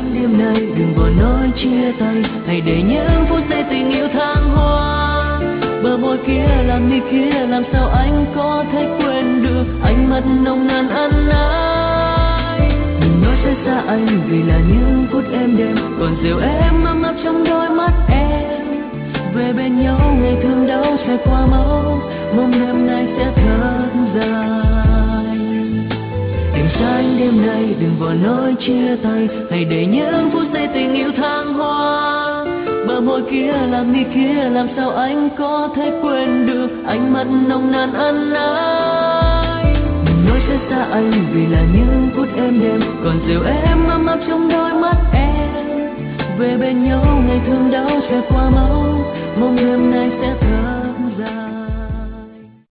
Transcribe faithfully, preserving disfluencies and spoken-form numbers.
xanh đêm nay đừng vội nói chia tay, hãy để những phút giây tình yêu thăng hoa. Bờ môi kia làm mi kia làm sao anh có thể quên được ánh mắt nồng nàn ân ái. Đừng nói sẽ xa anh vì là những phút êm đềm còn dịu em ấm áp trong đôi mắt em. Về bên nhau ngày thương đau trải qua máu, mong đêm nay sẽ thật dài. Đêm xanh đêm nay đừng vội nói chia tay, hãy để những phút giây tình yêu thăng hoa. Bờ môi kia làm mi kia làm sao anh có thể quên được ánh mắt nồng nàn ân ái. Đừng nói sẽ xa anh vì là những phút êm đềm còn dịu em ấm áp trong đôi mắt em. Về bên nhau ngày thương đau trải qua máu, mong đêm nay sẽ thật